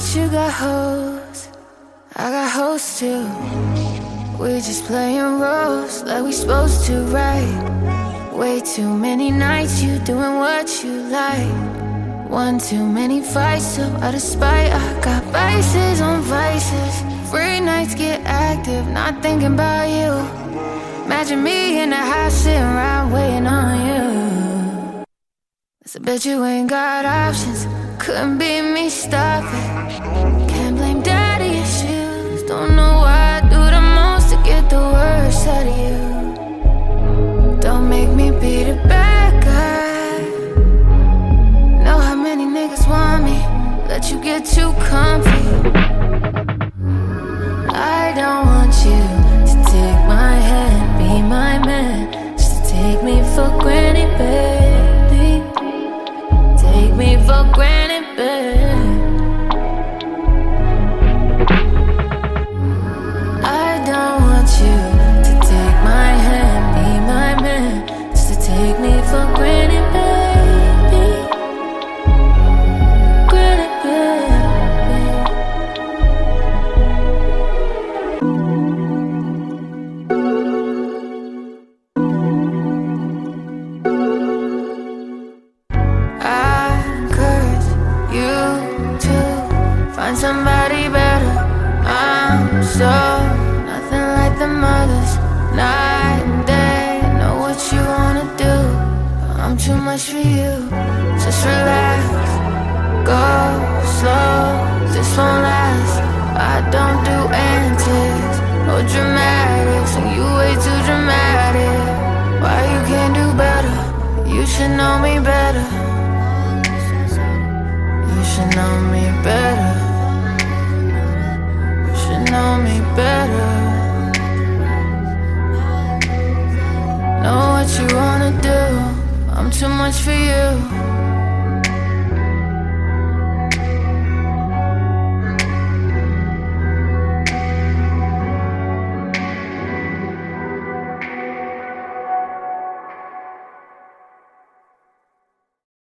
that you got hoes, I got hoes too. We just playing roles like we supposed to, right? Way too many nights you doing what you like. One too many fights, so out of spite I got vices on vices. Free nights get active, not thinking about you. Imagine me in the house sitting around waiting on you. I bet you ain't got options, couldn't be me, stop it. Can't blame daddy issues, don't know why I do the most to get the worst out of you. Don't make me be the bad guy. Know how many niggas want me, let you get too comfy. I don't want you to take my hand, be my man, just to take me for granted, baby. Take me for granted, baby. I don't want you to take my hand, be my man, just to take me for granted, baby. Granted, baby. Find somebody better. I'm so nothing like the mothers. Night and day, know what you wanna do, but I'm too much for you. Just relax, go slow, this won't last. I don't do antics, no dramatics, and you way too dramatic. Why you can't do better? You should know me better. You should know me better. Know me better. Know what you wanna do, I'm too much for you.